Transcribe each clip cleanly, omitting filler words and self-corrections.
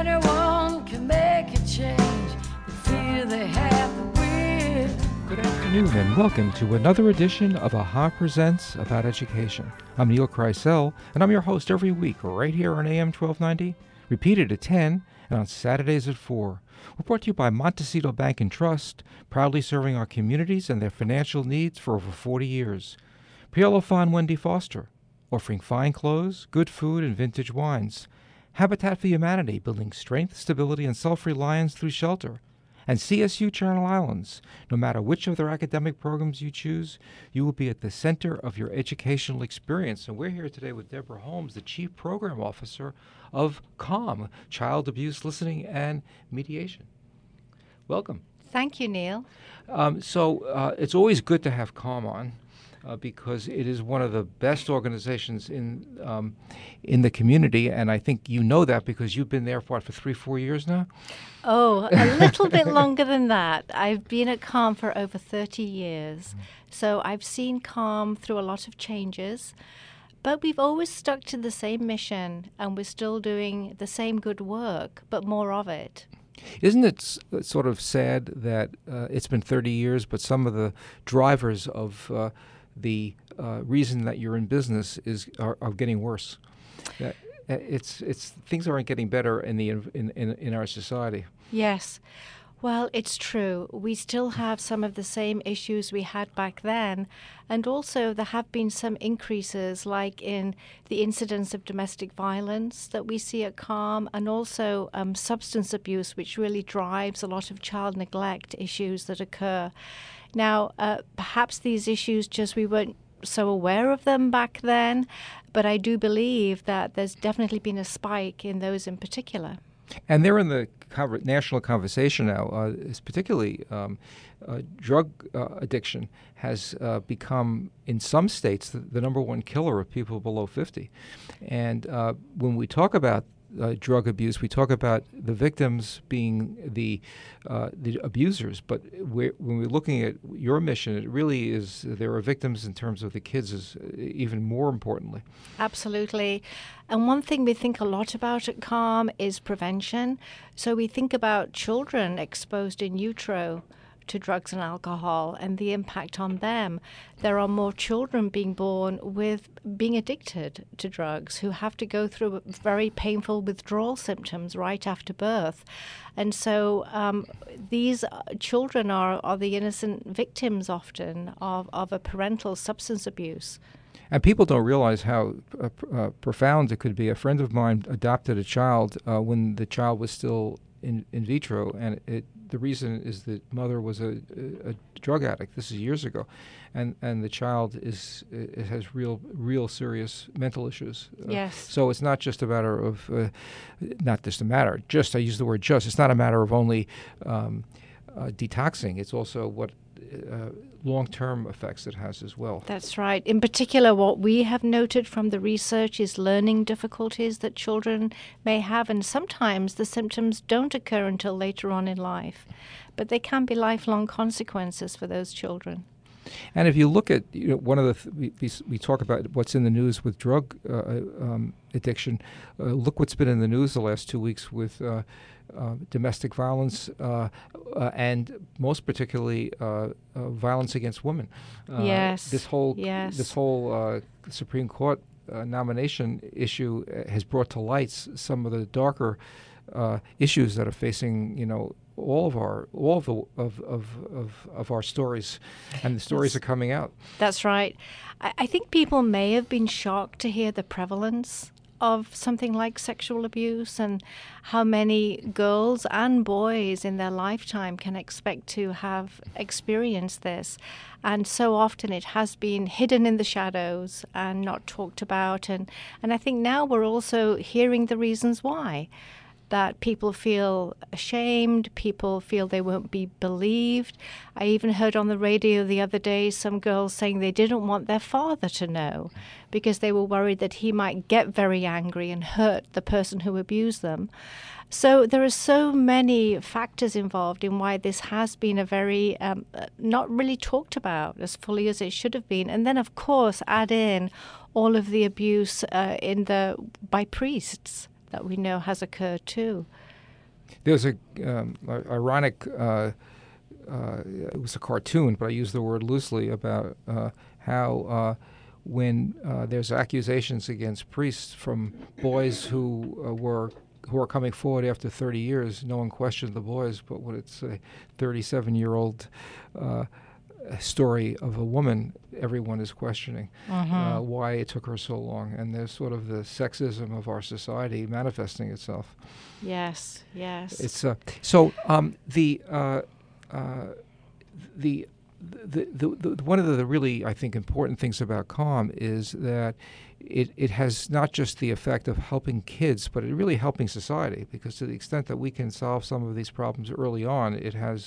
Anyone can make a change. They feel they have the will. Good afternoon and welcome to another edition of AHA Presents About Education. I'm Neil Kreisel and I'm your host every week right here on AM 1290, repeated at 10 and on Saturdays at 4. We're brought to you by Montecito Bank and Trust, proudly serving our communities and their financial needs for over 40 years. Priolo Fine Wendy Foster, offering fine clothes, good food, and vintage wines. Habitat for Humanity, building strength, stability, and self-reliance through shelter. And CSU Channel Islands. No matter which of their academic programs you choose, you will be at the center of your educational experience. And we're here today with Deborah Holmes, the Chief Program Officer of CALM, Child Abuse Listening and Mediation. Welcome. Thank you, Neil. So it's always good to have CALM on. Because it is one of the best organizations in the community, and I think you know that because you've been there for 3-4 years now? Oh, a little bit longer than that. I've been at CALM for over 30 years, so I've seen CALM through a lot of changes, but we've always stuck to the same mission, and we're still doing the same good work, but more of it. Isn't it sort of sad that it's been 30 years, but some of the drivers of the reason that you're in business are getting worse? It's things aren't getting better in our society. Yes. Well, it's true. We still have some of the same issues we had back then. And also there have been some increases like in the incidence of domestic violence that we see at CALM, and also substance abuse, which really drives a lot of child neglect issues that occur. Now, perhaps these issues we weren't so aware of them back then, but I do believe that there's definitely been a spike in those in particular. And they're in the national conversation now, particularly drug addiction has become, in some states, the number one killer of people below 50. And when we talk about drug abuse, we talk about the victims being the abusers, but when we're looking at your mission, it really is there are victims in terms of the kids is even more importantly. Absolutely. And one thing we think a lot about at CALM is prevention. So we think about children exposed in utero to drugs and alcohol and the impact on them. There are more children being born with being addicted to drugs who have to go through very painful withdrawal symptoms right after birth. And so these children are the innocent victims often of a parental substance abuse. And people don't realize how profound it could be. A friend of mine adopted a child when the child was still in vitro, and the reason is that mother was a drug addict. This is years ago, and the child has real serious mental issues. Yes. So it's not just a matter of I use the word just. It's not a matter of only detoxing. It's also what long-term effects it has as well. That's right. In particular, what we have noted from the research is learning difficulties that children may have, and sometimes the symptoms don't occur until later on in life, but they can be lifelong consequences for those children. And if you look at one of the we talk about what's in the news with drug addiction. Look what's been in the news the last 2 weeks with domestic violence and most particularly violence against women. Yes. This whole Supreme Court nomination issue has brought to light some of the darker issues that are facing all of our stories, and the stories are coming out. That's right. I think people may have been shocked to hear the prevalence of something like sexual abuse and how many girls and boys in their lifetime can expect to have experienced this. And so often it has been hidden in the shadows and not talked about. And I think now we're also hearing the reasons why. That people feel ashamed, people feel they won't be believed. I even heard on the radio the other day some girls saying they didn't want their father to know because they were worried that he might get very angry and hurt the person who abused them. So there are so many factors involved in why this has been a very not really talked about as fully as it should have been. And then, of course, add in all of the abuse by priests that we know has occurred too. There's a ironic. It was a cartoon, but I use the word loosely about how when there's accusations against priests from boys who are coming forward after 30 years, no one questioned the boys, but when it's a 37-year-old story of a woman, everyone is questioning why it took her so long. And there's sort of the sexism of our society manifesting itself. Yes, yes. It's one of the really, I think, important things about Calm is that it has not just the effect of helping kids, but it really helping society, because to the extent that we can solve some of these problems early on, it has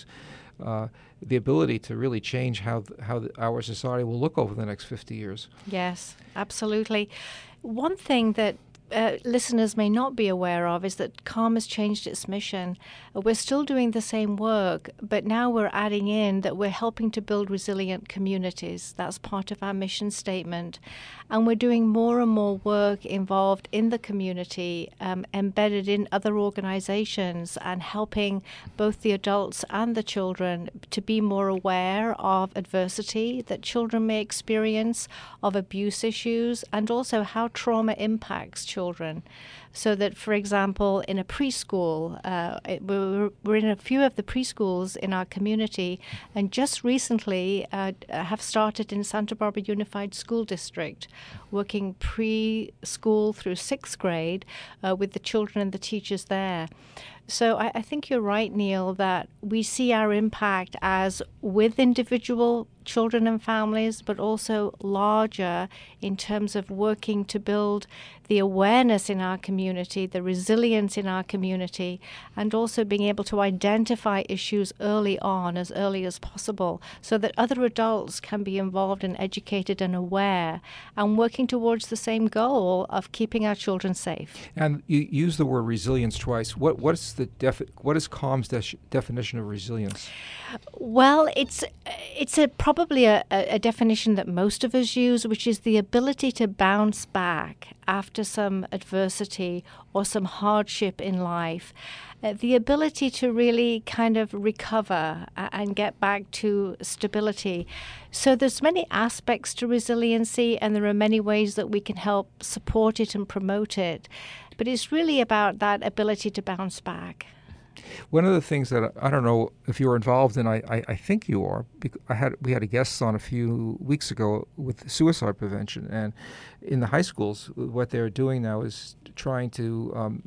the ability to really change how our society will look over the next 50 years. Yes, absolutely. One thing that listeners may not be aware of is that Calm has changed its mission. We're still doing the same work, but now we're adding in that we're helping to build resilient communities. That's part of our mission statement. And we're doing more and more work involved in the community, embedded in other organizations, and helping both the adults and the children to be more aware of adversity that children may experience, of abuse issues, and also how trauma impacts children. So that, for example, in a preschool, we're in a few of the preschools in our community, and just recently have started in Santa Barbara Unified School District, working preschool through 6th grade with the children and the teachers there. So I think you're right, Neil, that we see our impact as with individual children and families, but also larger in terms of working to build the awareness in our community, the resilience in our community, and also being able to identify issues early on, as early as possible, so that other adults can be involved and educated and aware, and working towards the same goal of keeping our children safe. And you use the word resilience twice. What is Calm's definition of resilience? Well, it's probably a definition that most of us use, which is the ability to bounce back after some adversity or some hardship in life. The ability to really kind of recover and get back to stability. So there's many aspects to resiliency, and there are many ways that we can help support it and promote it. But it's really about that ability to bounce back. One of the things that I don't know if you're involved in, I think you are. We had a guest on a few weeks ago with suicide prevention, and in the high schools, what they're doing now is trying to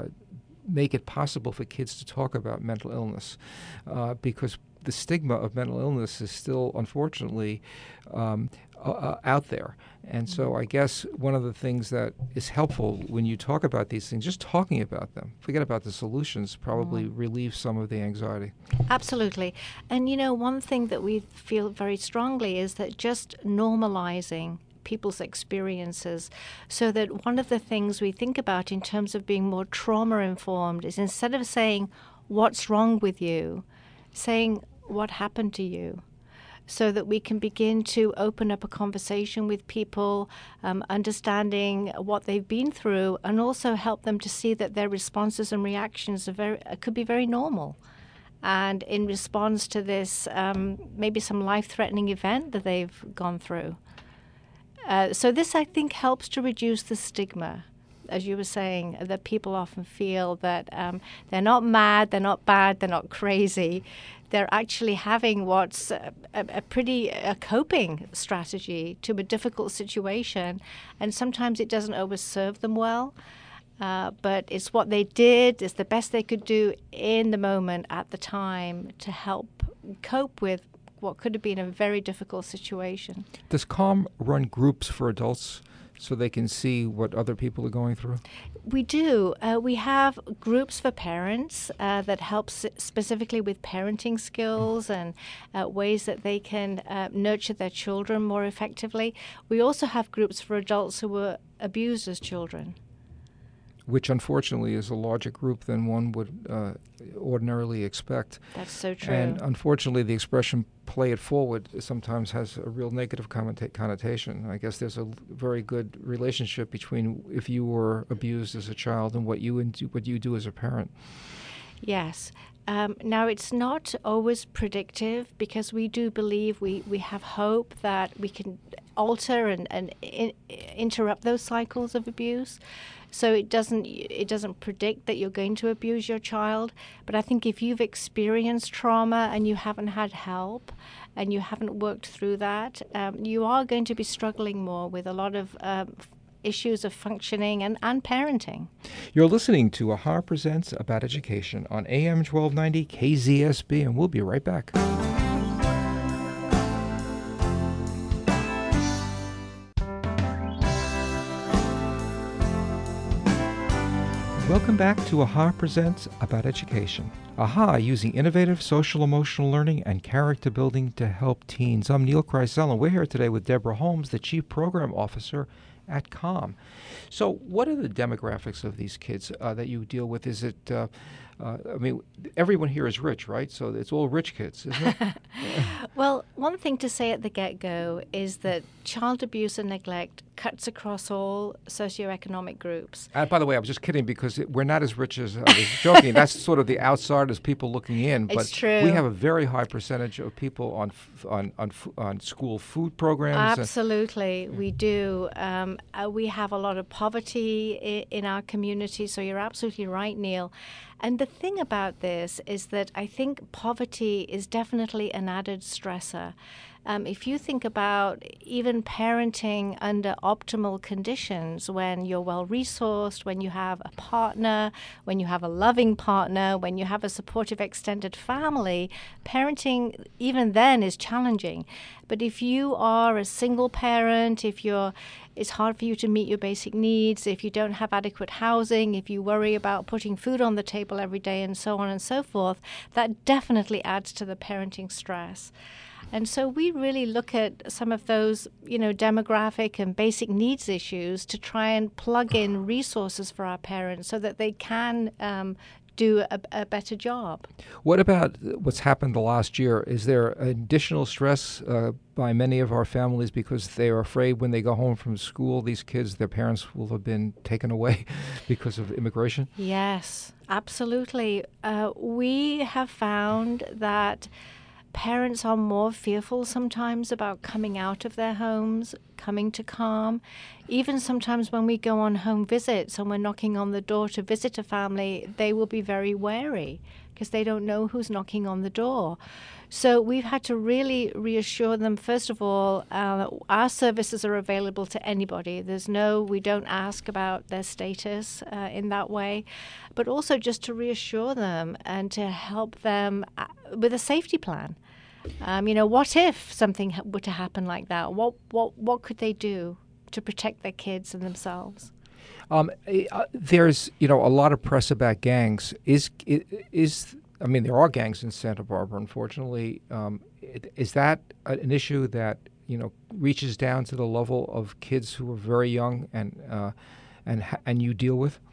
make it possible for kids to talk about mental illness, because the stigma of mental illness is still, unfortunately, out there. And so I guess one of the things that is helpful when you talk about these things, just talking about them, forget about the solutions, probably relieves some of the anxiety. Absolutely. And, one thing that we feel very strongly is that just normalizing people's experiences, so that one of the things we think about in terms of being more trauma-informed is, instead of saying, what's wrong with you, saying, what happened to you? So that we can begin to open up a conversation with people, understanding what they've been through, and also help them to see that their responses and reactions could be very normal. And in response to this, maybe some life-threatening event that they've gone through. So this, I think, helps to reduce the stigma, as you were saying, that people often feel that they're not mad, they're not bad, they're not crazy. They're actually having what's a coping strategy to a difficult situation, and sometimes it doesn't always serve them well. But it's what they did, it's the best they could do in the moment at the time to help cope with what could have been a very difficult situation. Does Calm run groups for adults so they can see what other people are going through? We do. We have groups for parents that help specifically with parenting skills and ways that they can nurture their children more effectively. We also have groups for adults who were abused as children. Which unfortunately is a larger group than one would ordinarily expect. That's so true. And unfortunately, the expression "play it forward" sometimes has a real negative connotation. I guess there's a very good relationship between if you were abused as a child and what you do as a parent. Yes. Now, it's not always predictive because we do believe we have hope that we can alter and interrupt those cycles of abuse. So it doesn't predict that you're going to abuse your child. But I think if you've experienced trauma and you haven't had help and you haven't worked through that, you are going to be struggling more with a lot of issues of functioning and parenting. You're listening to AHA Presents About Education on AM 1290 KZSB, and we'll be right back. Welcome back to AHA Presents About Education. AHA using innovative social-emotional learning and character building to help teens. I'm Neil Kreisel, and we're here today with Deborah Holmes, the Chief Program Officer at CALM. So what are the demographics of these kids that you deal with? Is it, I mean, everyone here is rich, right? So it's all rich kids, isn't it? Well, one thing to say at the get-go is that child abuse and neglect cuts across all socioeconomic groups. By the way, I was just kidding because we're not as rich as I was joking. That's sort of the outsiders, people looking in. But It's true. we have a very high percentage of people on school food programs. Absolutely, we do. We have a lot of poverty in our community, so you're absolutely right, Neil. And the thing about this is that I think poverty is definitely an added stressor. If you think about even parenting under optimal conditions, when you're well-resourced, when you have a partner, when you have a loving partner, when you have a supportive extended family, parenting even then is challenging. But if you are a single parent, it's hard for you to meet your basic needs, if you don't have adequate housing, if you worry about putting food on the table every day, and so on and so forth, that definitely adds to the parenting stress. And so we really look at some of those, demographic and basic needs issues to try and plug in resources for our parents so that they can do a better job. What about what's happened the last year? Is there additional stress by many of our families because they are afraid when they go home from school, these kids, their parents will have been taken away because of immigration? Yes, absolutely. We have found that parents are more fearful sometimes about coming out of their homes, coming to CALM. Even sometimes when we go on home visits and we're knocking on the door to visit a family, they will be very wary because they don't know who's knocking on the door. So we've had to really reassure them, first of all, our services are available to anybody. We don't ask about their status in that way, but also just to reassure them and to help them with a safety plan. What if something were to happen like that? What could they do to protect their kids and themselves? There's a lot of press about gangs. There are gangs in Santa Barbara, unfortunately. Is that an issue that reaches down to the level of kids who are very young and you deal with?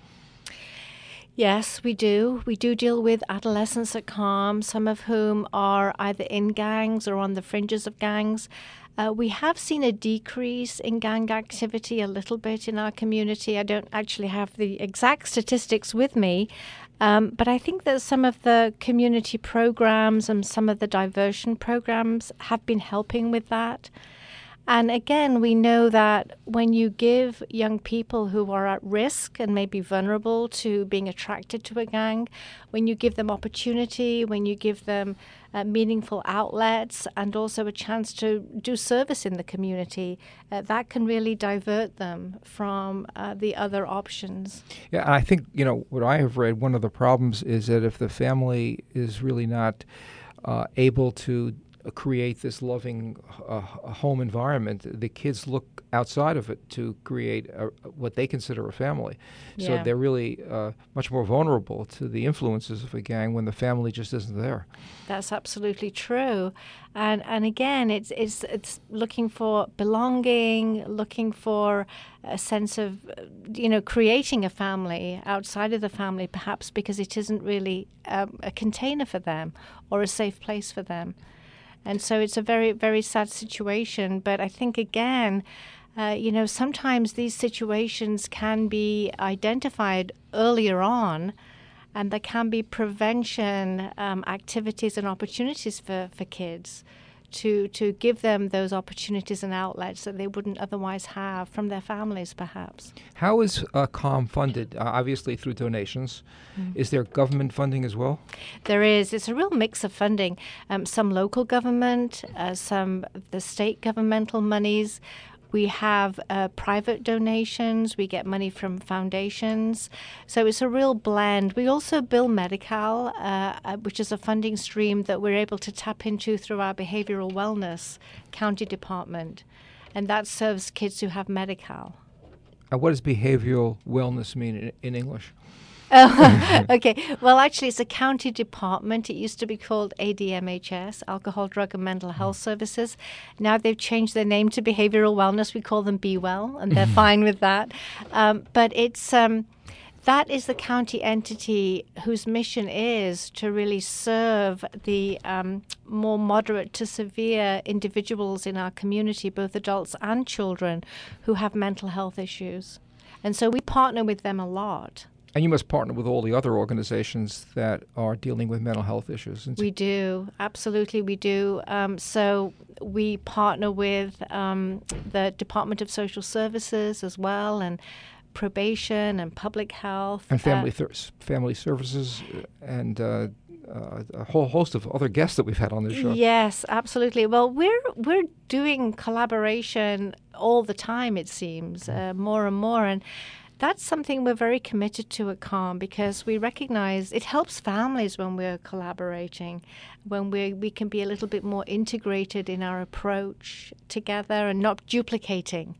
Yes, we do. We do deal with adolescents at CALM, some of whom are either in gangs or on the fringes of gangs. We have seen a decrease in gang activity a little bit in our community. I don't actually have the exact statistics with me, but I think that some of the community programs and some of the diversion programs have been helping with that. And again, we know that when you give young people who are at risk and maybe vulnerable to being attracted to a gang, when you give them opportunity, when you give them meaningful outlets and also a chance to do service in the community, that can really divert them from the other options. Yeah, I think, what I have read, one of the problems is that if the family is really not able to create this loving home environment, the kids look outside of it to create what they consider a family. So Yeah. they're really much more vulnerable to the influences of a gang when the family just isn't there. That's absolutely true. And again, it's looking for belonging, looking for a sense of, creating a family outside of the family, perhaps because it isn't really a container for them or a safe place for them. And so it's a very, very sad situation. But I think, again, sometimes these situations can be identified earlier on And there can be prevention activities and opportunities for kids to give them those opportunities and outlets that they wouldn't otherwise have from their families, perhaps. How is CALM funded? Obviously through donations. Is there government funding as well? There is. It's a real mix of funding. Some local government, some the state governmental monies. We have private donations. We get money from foundations. So it's a real blend. We also bill Medi-Cal, which is a funding stream that we're able to tap into through our behavioral wellness county department. And that serves kids who have Medi-Cal. What does behavioral wellness mean in English? Oh, okay. Well, actually, it's a county department. It used to be called ADMHS, Alcohol, Drug, and Mental Health Services. Now they've changed their name to Behavioral Wellness. We call them Be Well, and they're fine with that. But it's that is the county entity whose mission is to really serve the more moderate to severe individuals in our community, both adults and children, who have mental health issues. And so we partner with them a lot. And you must partner with all the other organizations that are dealing with mental health issues. We do. Absolutely, we do. So we partner with the Department of Social Services as well, and probation and public health. And family services and a whole host of other guests that we've had on this show. Yes, absolutely. Well, we're doing collaboration all the time, it seems, more and more. And that's something we're very committed to at CALM, because we recognize it helps families when we're collaborating, when we can be a little bit more integrated in our approach together and not duplicating.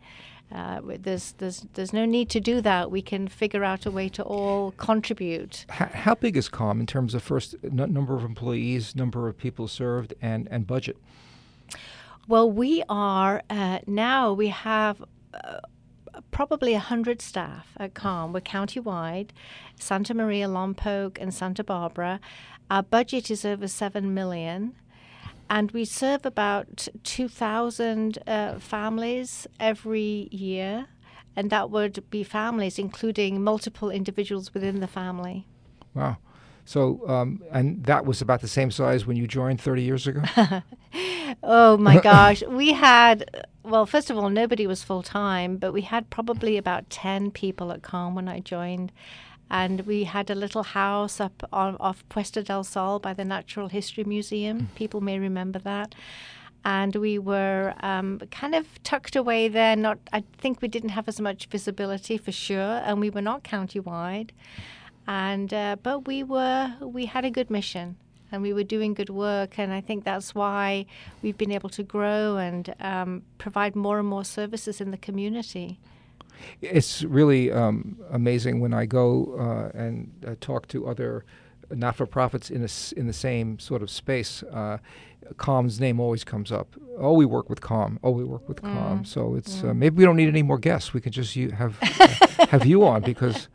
There's no need to do that. We can figure out a way to all contribute. How big is CALM in terms of first number of employees, number of people served, and budget? Well, we are now we have probably 100 staff at CALM. We're countywide, Santa Maria, Lompoc, and Santa Barbara. Our budget is over $7 million. And we serve about 2,000 families every year. And that would be families, including multiple individuals within the family. Wow. So, and that was about the same size when you joined 30 years ago? Oh, my gosh. We had, well, first of all, nobody was full-time, but we had probably about 10 people at CALM when I joined. And we had a little house up off Puesta del Sol by the Natural History Museum. People may remember that. And we were kind of tucked away there. I think we didn't have as much visibility for sure, and we were not countywide. And but we had a good mission, and we were doing good work. And I think that's why we've been able to grow and provide more and more services in the community. It's really amazing when I go and talk to other not-for-profits in the same sort of space. CALM's name always comes up. Oh, we work with CALM. Oh, we work with CALM. So it's maybe we don't need any more guests. We can just have have you on, because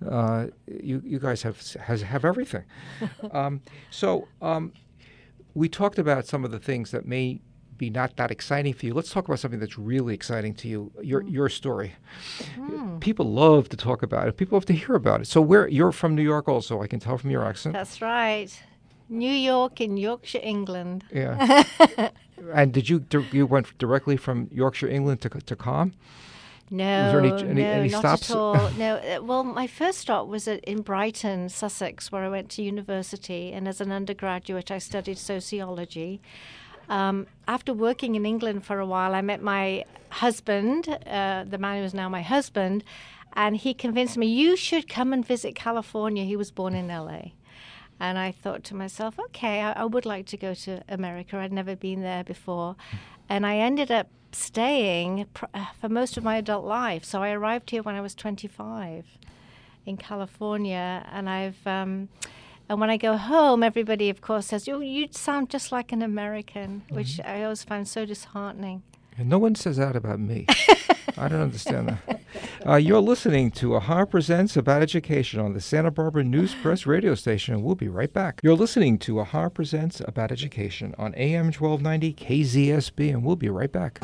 you guys have everything. We talked about some of the things that may be not that exciting for you. Let's talk about something that's really exciting to you, your story. People love to talk about it. People love to hear about it. So you're from New York also, I can tell from your accent. That's right. New York in Yorkshire, England. Yeah. And did you went directly from Yorkshire, England to CALM? No, was there any not stops? at all. No. Well, my first stop was in Brighton, Sussex, where I went to university. And as an undergraduate, I studied sociology. After working in England for a while, I met my husband, the man who is now my husband, and he convinced me, you should come and visit California. He was born in LA. And I thought to myself, okay, I would like to go to America. I'd never been there before. And I ended up staying for most of my adult life. So I arrived here when I was 25 in California, and and when I go home, everybody, of course, says, oh, you sound just like an American, which I always find so disheartening. And no one says that about me. I don't understand that. You're listening to AHA Presents About Education on the Santa Barbara News Press radio station, and we'll be right back. You're listening to AHA Presents About Education on AM 1290 KZSB, and we'll be right back.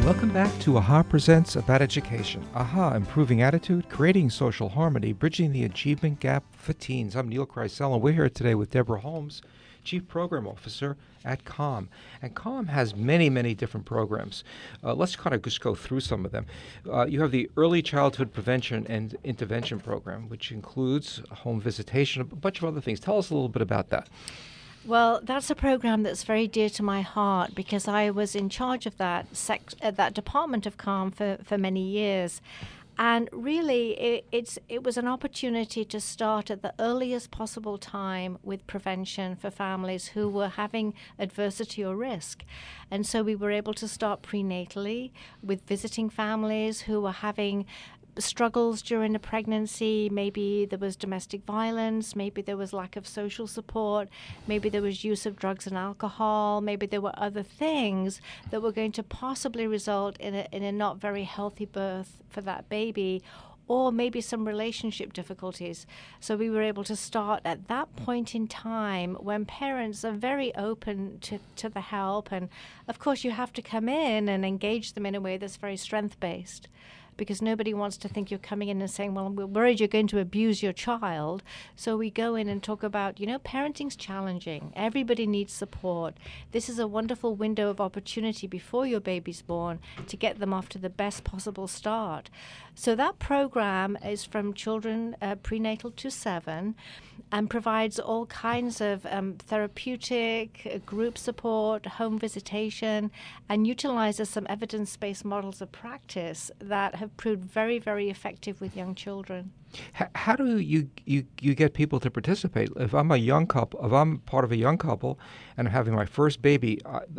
Welcome back to AHA Presents About Education. AHA, improving attitude, creating social harmony, bridging the achievement gap for teens. I'm Neil Kreisel, and we're here today with Deborah Holmes, Chief Program Officer at CALM. And CALM has many, many different programs. Let's kind of just go through some of them. You have the Early Childhood Prevention and Intervention Program, which includes home visitation, a bunch of other things. Tell us a little bit about that. Well, that's a program that's very dear to my heart because I was in charge of that department of CALM for many years. And really, it was an opportunity to start at the earliest possible time with prevention for families who were having adversity or risk. And so we were able to start prenatally with visiting families who were having struggles during a pregnancy. Maybe there was domestic violence, maybe there was lack of social support, maybe there was use of drugs and alcohol, maybe there were other things that were going to possibly result in a not very healthy birth for that baby, or maybe some relationship difficulties. So we were able to start at that point in time when parents are very open to the help. And of course you have to come in and engage them in a way that's very strength-based, because nobody wants to think you're coming in and saying, well, we're worried you're going to abuse your child. So we go in and talk about, parenting's challenging. Everybody needs support. This is a wonderful window of opportunity before your baby's born to get them off to the best possible start. So that program is from children prenatal to 7 and provides all kinds of therapeutic, group support, home visitation, and utilizes some evidence-based models of practice that have proved very, very effective with young children. How do you get people to participate? If I'm part of a young couple and I'm having my first baby,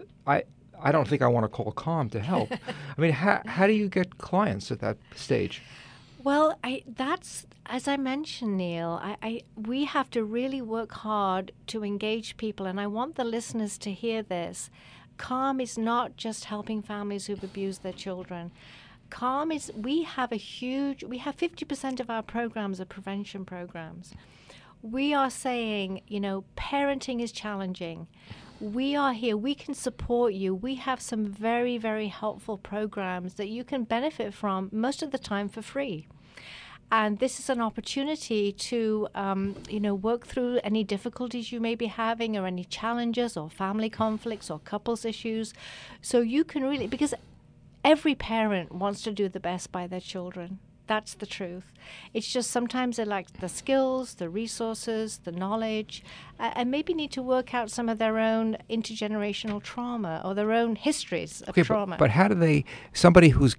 I don't think I want to call CALM to help. I mean, how do you get clients at that stage? Well, that's, as I mentioned, Neil, we have to really work hard to engage people, and I want the listeners to hear this. CALM is not just helping families who've abused their children. CALM is, we have 50% of our programs are prevention programs. We are saying, parenting is challenging. We are here. We can support you. We have some very, very helpful programs that you can benefit from most of the time for free. And this is an opportunity to, work through any difficulties you may be having, or any challenges or family conflicts or couples issues. So you can really, because every parent wants to do the best by their children. That's the truth. It's just sometimes they lack the skills, the resources, the knowledge, and maybe need to work out some of their own intergenerational trauma or their own histories of trauma. But how do somebody who's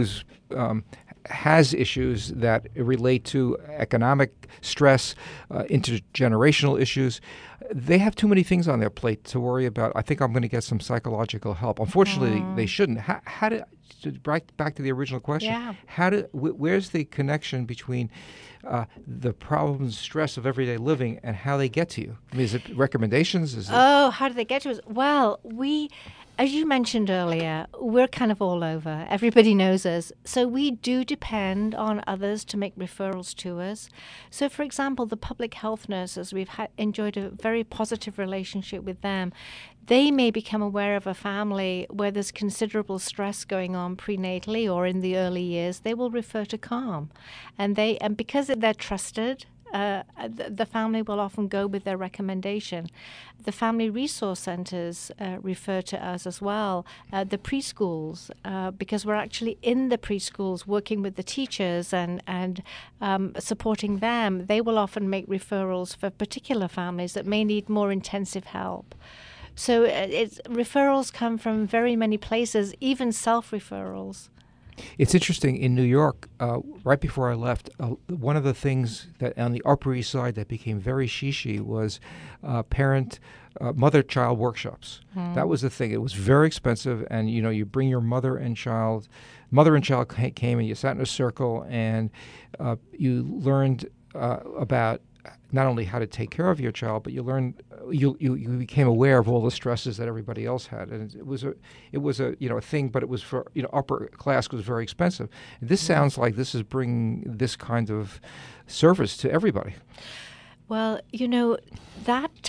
has issues that relate to economic stress, intergenerational issues, they have too many things on their plate to worry about. I think I'm going to get some psychological help. Unfortunately, they shouldn't. Back to the original question. Yeah. Where's the connection between the problems and stress of everyday living and how they get to you? I mean, is it recommendations? How do they get to us? Well, as you mentioned earlier, we're kind of all over. Everybody knows us. So we do depend on others to make referrals to us. So, for example, the public health nurses, we've enjoyed a very positive relationship with them. They may become aware of a family where there's considerable stress going on prenatally or in the early years. They will refer to CALM. And because they're trusted, the family will often go with their recommendation. The family resource centers refer to us as well. The preschools, because we're actually in the preschools working with the teachers and supporting them, they will often make referrals for particular families that may need more intensive help. So referrals come from very many places, even self-referrals. It's interesting, in New York, right before I left, one of the things that on the Upper East Side that became very shishi was mother-child workshops. That was the thing. It was very expensive, and you bring your mother and child came and you sat in a circle, and you learned about not only how to take care of your child, but you learned you became aware of all the stresses that everybody else had, and it was a thing, but it was for upper class, was very expensive. And this sounds like this is bringing this kind of service to everybody. Well, that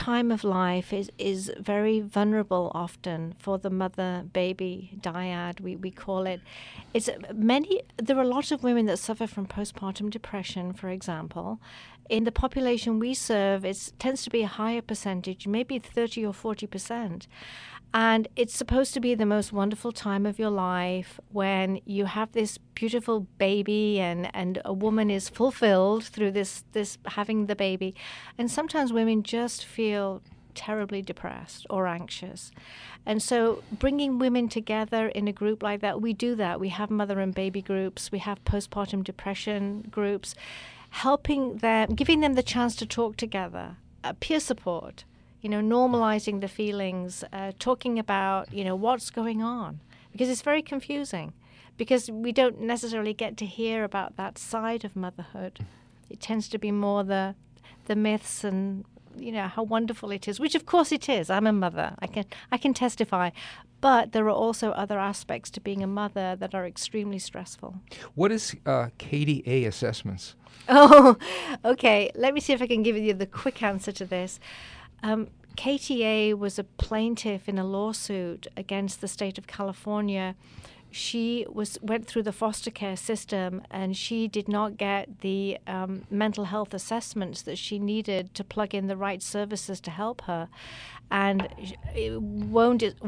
time of life is very vulnerable often for the mother-baby dyad, we call it. There are a lot of women that suffer from postpartum depression, for example. In the population we serve, it tends to be a higher percentage, maybe 30 or 40%. And it's supposed to be the most wonderful time of your life when you have this beautiful baby and a woman is fulfilled through this having the baby. And sometimes women just feel terribly depressed or anxious. And so bringing women together in a group like that, we do that. We have mother and baby groups. We have postpartum depression groups, helping them, giving them the chance to talk together, peer support, normalizing the feelings, talking about, what's going on, because it's very confusing, because we don't necessarily get to hear about that side of motherhood. It tends to be more the myths and, how wonderful it is, which of course it is. I'm a mother. I can testify. But there are also other aspects to being a mother that are extremely stressful. What is KDA assessments? Oh, okay. Let me see if I can give you the quick answer to this. KTA was a plaintiff in a lawsuit against the state of California. She went through the foster care system, and she did not get the mental health assessments that she needed to plug in the right services to help her. And it wound its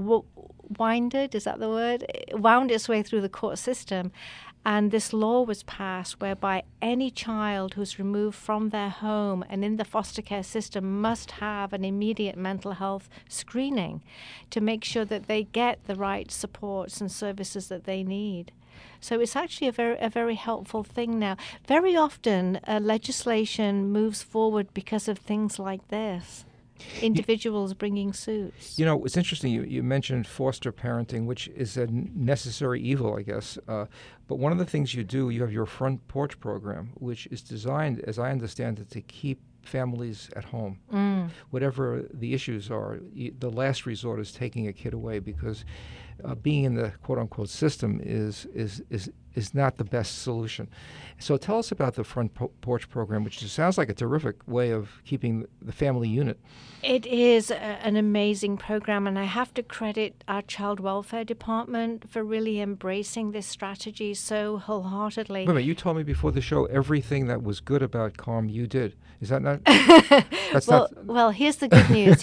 way through the court system. And this law was passed whereby any child who's removed from their home and in the foster care system must have an immediate mental health screening to make sure that they get the right supports and services that they need. So it's actually a very helpful thing now. Very often, legislation moves forward because of things like this. Individuals bringing suits. It's interesting. You mentioned foster parenting, which is a necessary evil, I guess. But one of the things you do, you have your front porch program, which is designed, as I understand it, to keep families at home. Whatever the issues are, the last resort is taking a kid away, because being in the quote-unquote system is not the best solution. So tell us about the front porch program, which sounds like a terrific way of keeping the family unit. It is an amazing program, and I have to credit our child welfare department for really embracing this strategy so wholeheartedly. Wait a minute, you told me before the show everything that was good about CALM you did. Is that not? Well, here's the good news.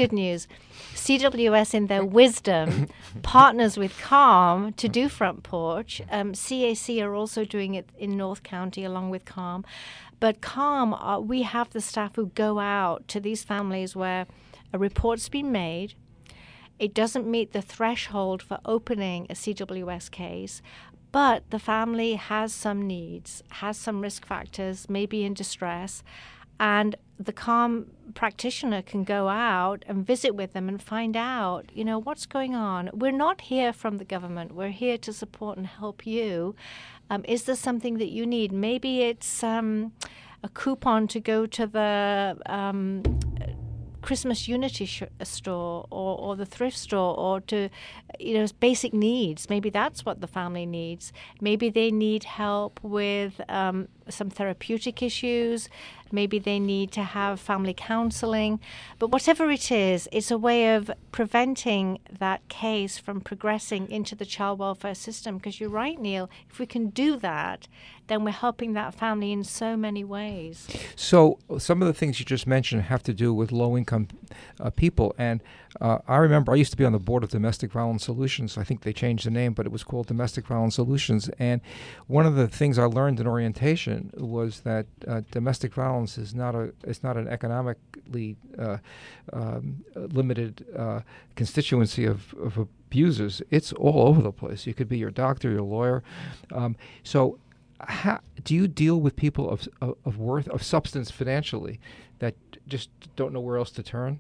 CWS, in their wisdom, partners with CALM to do front porch. CAC are also doing it in North County along with CALM. But CALM, we have the staff who go out to these families where a report's been made. It doesn't meet the threshold for opening a CWS case, but the family has some needs, has some risk factors, maybe in distress, and the CALM practitioner can go out and visit with them and find out, what's going on. We're not here from the government. We're here to support and help you. Is there something that you need? Maybe it's a coupon to go to the Christmas Unity store or the thrift store, or to, basic needs. Maybe that's what the family needs. Maybe they need help with some therapeutic issues. Maybe they need to have family counseling. But whatever it is, it's a way of preventing that case from progressing into the child welfare system. Because you're right, Neil, if we can do that, then we're helping that family in so many ways. So some of the things you just mentioned have to do with low-income people. And I remember I used to be on the board of Domestic Violence Solutions. I think they changed the name, but it was called Domestic Violence Solutions. And one of the things I learned in orientation was that domestic violence is not an economically limited constituency of abusers. It's all over the place. You could be your doctor, your lawyer. So how do you deal with people of worth, of substance financially, that just don't know where else to turn?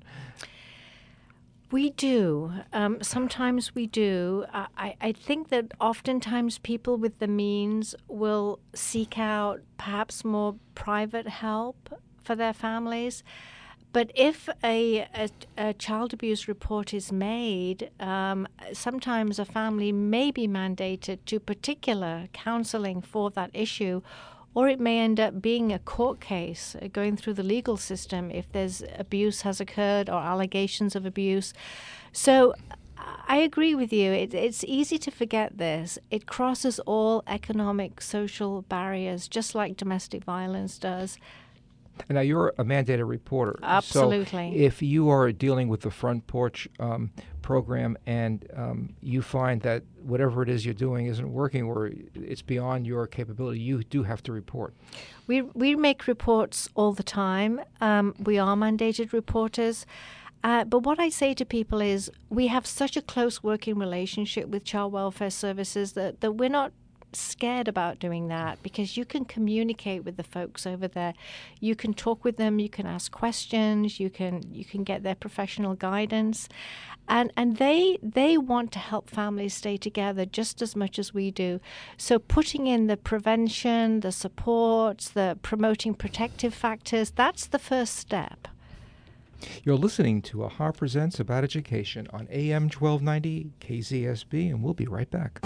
We do. Sometimes we do. I think that oftentimes people with the means will seek out perhaps more private help for their families. But if a child abuse report is made, sometimes a family may be mandated to particular counseling for that issue, or it may end up being a court case going through the legal system if there's abuse has occurred or allegations of abuse. So I agree with you. It's easy to forget this. It crosses all economic, social barriers, just like domestic violence does. Now, you're a mandated reporter. Absolutely. So if you are dealing with the Front Porch program and you find that whatever it is you're doing isn't working or it's beyond your capability, you do have to report. We make reports all the time. We are mandated reporters. But what I say to people is we have such a close working relationship with Child Welfare Services that we're not scared about doing that, because you can communicate with the folks over there. You can talk with them, you can ask questions, you can get their professional guidance. And they want to help families stay together just as much as we do. So putting in the prevention, the supports, the promoting protective factors, that's the first step. You're listening to AHA Presents About Education on AM 1290 KZSB, and we'll be right back.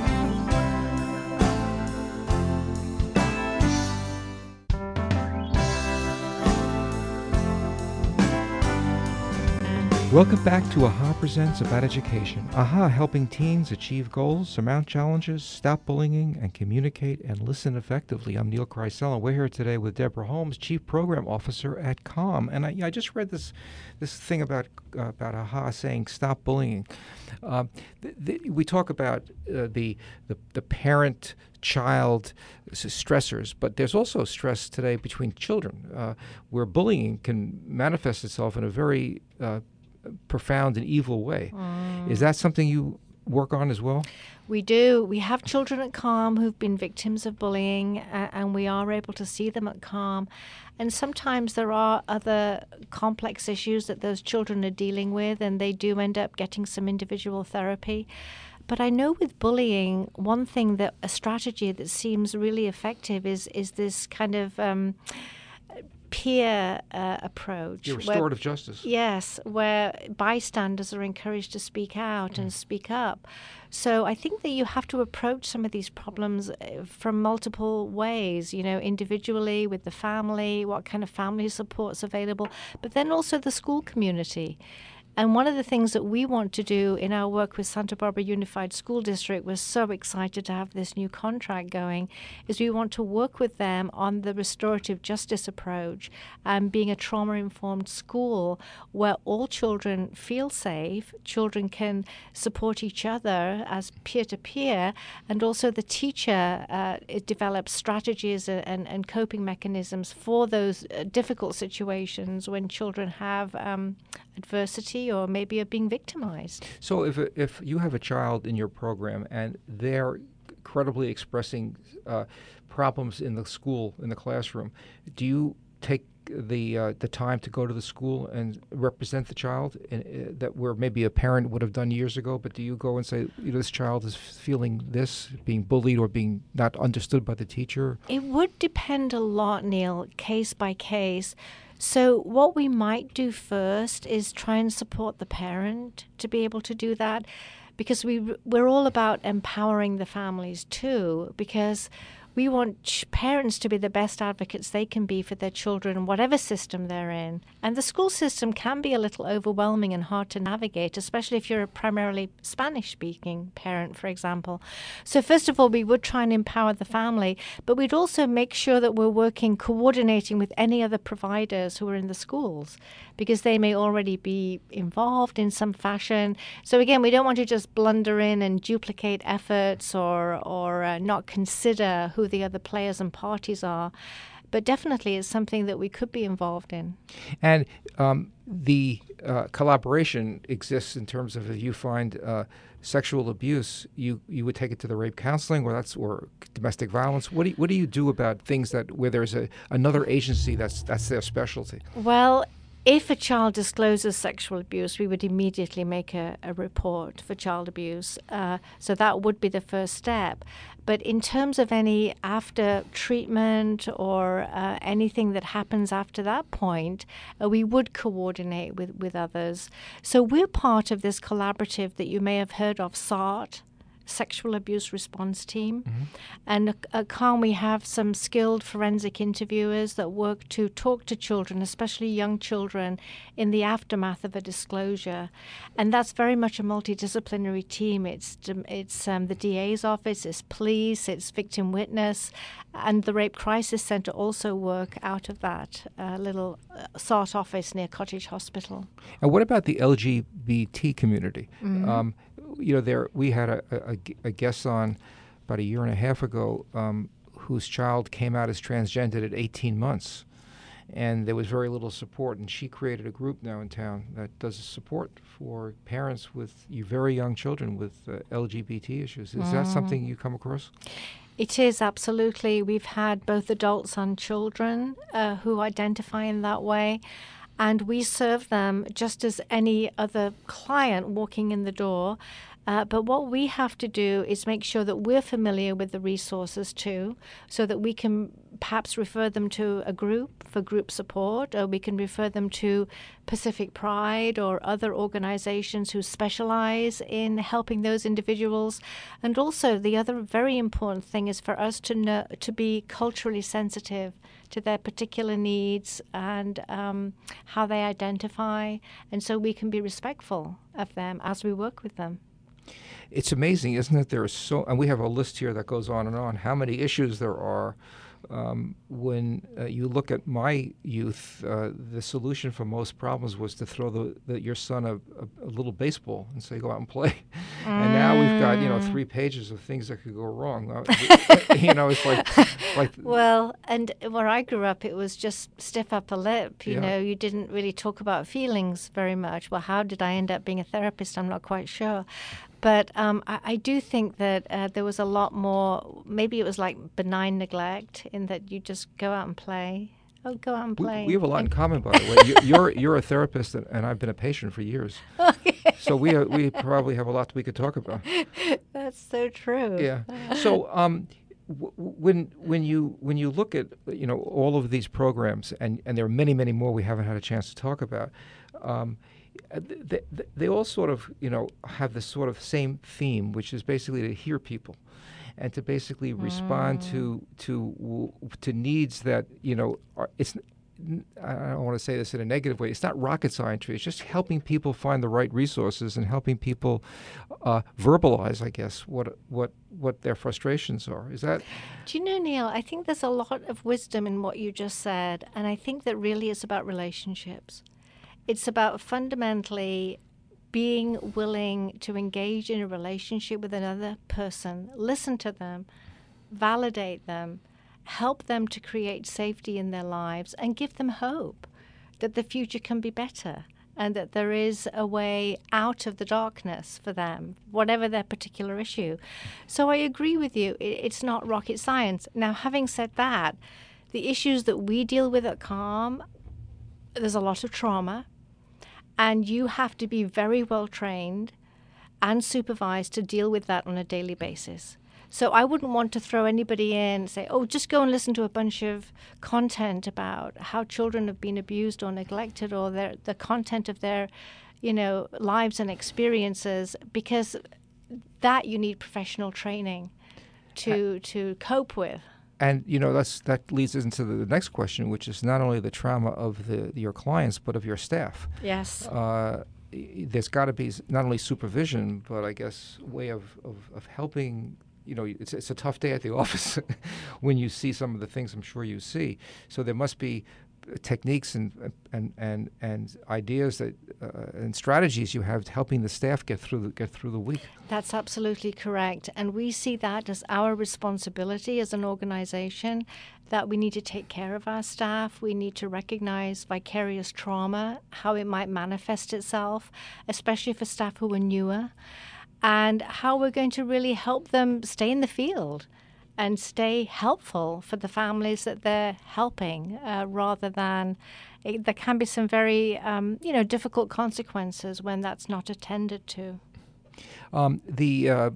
Welcome back to AHA Presents About Education. AHA helping teens achieve goals, surmount challenges, stop bullying, and communicate and listen effectively. I'm Neil Kreisel, and we're here today with Deborah Holmes, Chief Program Officer at CALM. And I just read this thing about AHA saying stop bullying. We talk about the parent-child stressors, but there's also stress today between children, where bullying can manifest itself in a very profound and evil way. Is that something you work on as well? We do. We have children at CALM who've been victims of bullying, and we are able to see them at CALM. And sometimes there are other complex issues that those children are dealing with, and they do end up getting some individual therapy. But I know with bullying, one thing that a strategy that seems really effective is this kind of peer approach. Yeah, restorative justice. Yes, where bystanders are encouraged to speak out and speak up. So I think that you have to approach some of these problems from multiple ways, individually, with the family, what kind of family support's available, but then also the school community. And one of the things that we want to do in our work with Santa Barbara Unified School District, we're so excited to have this new contract going, is we want to work with them on the restorative justice approach and being a trauma-informed school where all children feel safe, children can support each other as peer-to-peer, and also the teacher it develops strategies and coping mechanisms for those difficult situations when children have adversity or maybe are being victimized. So if you have a child in your program and they're credibly expressing problems in the school, in the classroom, do you take the time to go to the school and represent the child that where maybe a parent would have done years ago, but do you go and say, this child is feeling this, being bullied or being not understood by the teacher? It would depend a lot, Neil, case by case. So what we might do first is try and support the parent to be able to do that, because we're all about empowering the families too, because we want parents to be the best advocates they can be for their children, whatever system they're in. And the school system can be a little overwhelming and hard to navigate, especially if you're a primarily Spanish-speaking parent, for example. So first of all, we would try and empower the family, but we'd also make sure that we're coordinating with any other providers who are in the schools, because they may already be involved in some fashion. So again, we don't want to just blunder in and duplicate efforts or not consider who the other players and parties are. But definitely it's something that we could be involved in. And the collaboration exists in terms of if you find sexual abuse, you would take it to the rape counseling or domestic violence. What do you do about things where there's another agency that's their specialty? Well, if a child discloses sexual abuse, we would immediately make a report for child abuse. So that would be the first step. But in terms of any after treatment or anything that happens after that point, we would coordinate with others. So we're part of this collaborative that you may have heard of, SART. sexual abuse response team. And at CALM, we have some skilled forensic interviewers that work to talk to children, especially young children, in the aftermath of a disclosure. And that's very much a multidisciplinary team. It's the DA's office, it's police, it's victim witness, and the Rape Crisis Center also work out of that little SART office near Cottage Hospital. And what about the LGBT community? We had a guest on about a year and a half ago whose child came out as transgendered at 18 months. And there was very little support. And she created a group now in town that does support for parents with very young children with LGBT issues. Is that something you come across? It is, absolutely. We've had both adults and children who identify in that way. And we serve them just as any other client walking in the door. But what we have to do is make sure that we're familiar with the resources too, so that we can perhaps refer them to a group for group support, or we can refer them to Pacific Pride or other organizations who specialize in helping those individuals. And also the other very important thing is for us to be culturally sensitive to their particular needs and how they identify, and so we can be respectful of them as we work with them. It's amazing, isn't it? And we have a list here that goes on and on, how many issues there are. When you look at my youth, the solution for most problems was to throw your son a little baseball and say, go out and play. And now we've got 3 pages of things that could go wrong. It's like well, and where I grew up, it was just stiff upper lip. You know, you didn't really talk about feelings very much. Well, how did I end up being a therapist? I'm not quite sure. But I do think that there was a lot more, maybe it was like benign neglect in that you just go out and play. Oh, go out and play. We have a lot in common, by the way. You're a therapist, and I've been a patient for years. Okay. So we probably have a lot we could talk about. That's so true. Yeah. So when you look at all of these programs, and there are many more we haven't had a chance to talk about. They all sort of, have this sort of same theme, which is basically to hear people and to basically respond to needs that, it's. I don't want to say this in a negative way. It's not rocket science. It's just helping people find the right resources and helping people verbalize, I guess, what their frustrations are. Is that? Do you know, Neil, I think there's a lot of wisdom in what you just said, and I think that really is about relationships. It's about fundamentally being willing to engage in a relationship with another person, listen to them, validate them, help them to create safety in their lives, and give them hope that the future can be better and that there is a way out of the darkness for them, whatever their particular issue. So I agree with you. It's not rocket science. Now, having said that, the issues that we deal with at CALM, there's a lot of trauma. And you have to be very well trained and supervised to deal with that on a daily basis. So I wouldn't want to throw anybody in and say, oh, just go and listen to a bunch of content about how children have been abused or neglected, or the content of their, lives and experiences, because that you need professional training to cope with. And that leads us into the next question, which is not only the trauma of your clients, but of your staff. Yes. There's got to be not only supervision, but I guess way of helping. It's a tough day at the office when you see some of the things I'm sure you see. So there must be techniques and ideas that and strategies you have helping the staff get through the week. That's absolutely correct, and we see that as our responsibility as an organization, that we need to take care of our staff. We need to recognize vicarious trauma, how it might manifest itself, especially for staff who are newer, and how we're going to really help them stay in the field and stay helpful for the families that they're helping, rather than there can be some very difficult consequences when that's not attended to. The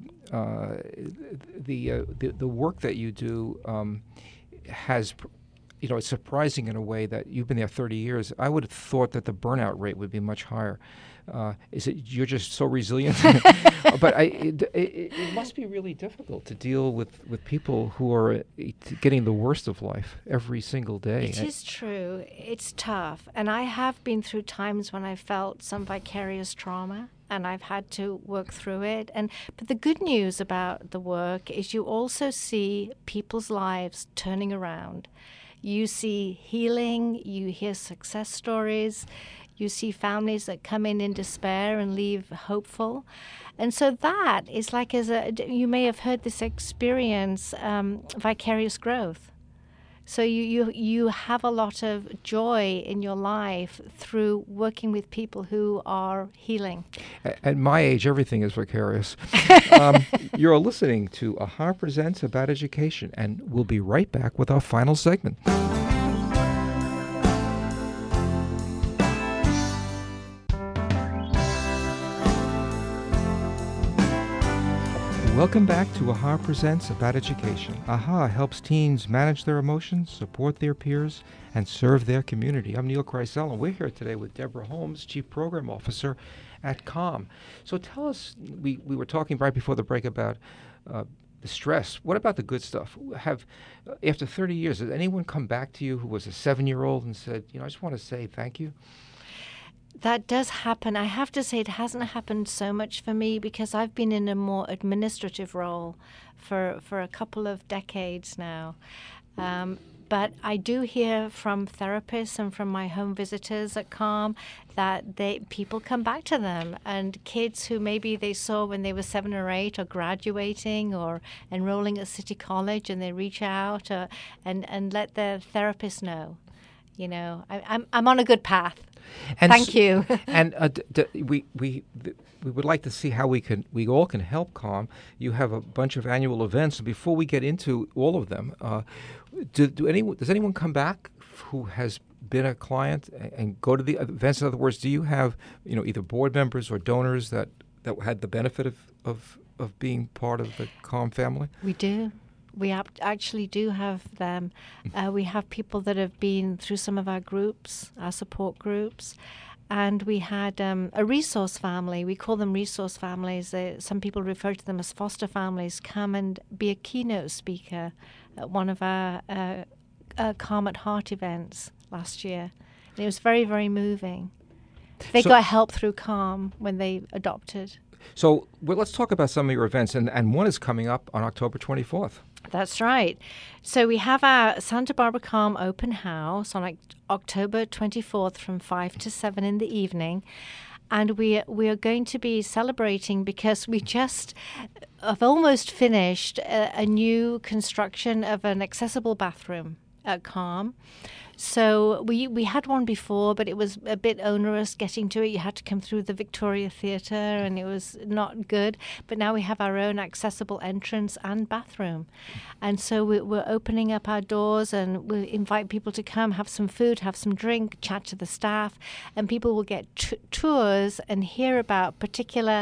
work that you do has, it's surprising in a way that you've been there 30 years. I would have thought that the burnout rate would be much higher. Is it you're just so resilient? But it must be really difficult to deal with people who are getting the worst of life every single day. It is true. It's tough. And I have been through times when I felt some vicarious trauma, and I've had to work through it. But the good news about the work is you also see people's lives turning around. You see healing, you hear success stories, you see families that come in despair and leave hopeful. And so that is like, you may have heard this experience, vicarious growth. So you have a lot of joy in your life through working with people who are healing. At my age, everything is vicarious. You're listening to AHA Presents About Education, and we'll be right back with our final segment. Welcome back to AHA Presents About Education. AHA helps teens manage their emotions, support their peers, and serve their community. I'm Neil Kreisel, and we're here today with Deborah Holmes, Chief Program Officer at CALM. So tell us, we were talking right before the break about the stress. What about the good stuff? After 30 years, has anyone come back to you who was a 7-year-old and said, I just want to say thank you? That does happen. I have to say it hasn't happened so much for me because I've been in a more administrative role for a couple of decades now. But I do hear from therapists and from my home visitors at CALM that people come back to them, and kids who maybe they saw when they were 7 or 8 or graduating or enrolling at City College, and they reach out and let their therapist know, I'm on a good path. And Thank you. And we would like to see how we all can help CALM. You have a bunch of annual events, and before we get into all of them, does anyone come back who has been a client and go to the events? In other words, do you have either board members or donors that had the benefit of being part of the CALM family? We do. We actually do have them. We have people that have been through some of our groups, our support groups. And we had a resource family. We call them resource families. Some people refer to them as foster families. Come and be a keynote speaker at one of our CALM at Heart events last year. And it was very, very moving. They got help through CALM when they adopted. So let's talk about some of your events. And one is coming up on October 24th. That's right. So we have our Santa Barbara CALM open house on October 24th from 5 to 7 in the evening. And we are going to be celebrating because we just have almost finished a new construction of an accessible bathroom at CALM. So we had one before, but it was a bit onerous getting to it. You had to come through the Victoria Theatre, and it was not good. But now we have our own accessible entrance and bathroom. And so we're opening up our doors, and we'll invite people to come, have some food, have some drink, chat to the staff, and people will get tours and hear about particular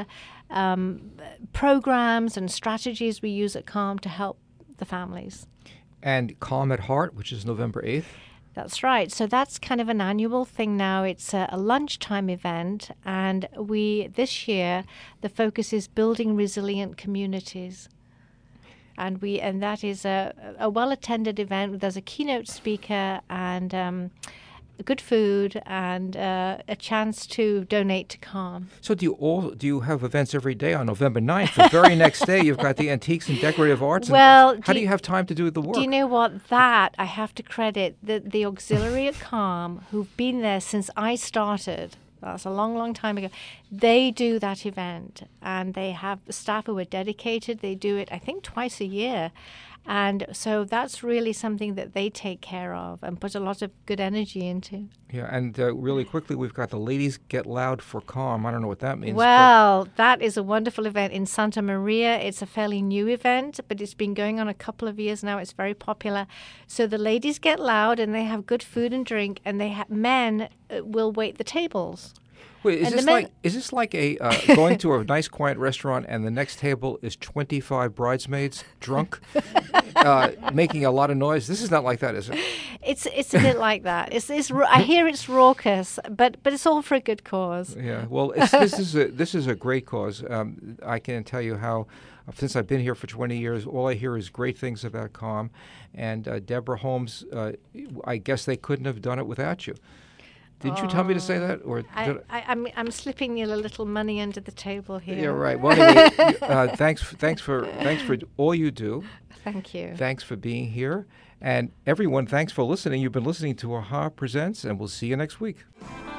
programs and strategies we use at CALM to help the families. And CALM at Heart, which is November 8th. That's right. So that's kind of an annual thing now. It's a lunchtime event, and this year the focus is building resilient communities. And that is a well-attended event. There's a keynote speaker and good food and a chance to donate to CALM. So do you have events every day? On November 9th, the very next day, you've got the Antiques and Decorative Arts. Well, how do you have time to do the work? Do you know what? That I have to credit the auxiliary at CALM, who've been there since I started. That's a long, long time ago. They do that event, and they have staff who are dedicated. They do it, I think, twice a year. And so that's really something that they take care of and put a lot of good energy into. Yeah, and really quickly, we've got the Ladies Get Loud for CALM. I don't know what that means. Well, that is a wonderful event in Santa Maria. It's a fairly new event, but it's been going on a couple of years now. It's very popular. So the ladies get loud, and they have good food and drink, and men will wait the tables. Wait, is this like a going to a nice quiet restaurant and the next table is 25 bridesmaids drunk? making a lot of noise. This is not like that, is it? It's a bit like that. I hear it's raucous, but it's all for a good cause. Yeah. Well, this is a great cause. I can tell you how, since I've been here for 20 years, all I hear is great things about CALM. And Deborah Holmes, I guess they couldn't have done it without you. Didn't you tell me to say that? Or I'm slipping you a little money under the table here. Yeah, right. Well, anyway, thanks for all you do. Thank you. Thanks for being here, and everyone, thanks for listening. You've been listening to AHA Presents, and we'll see you next week.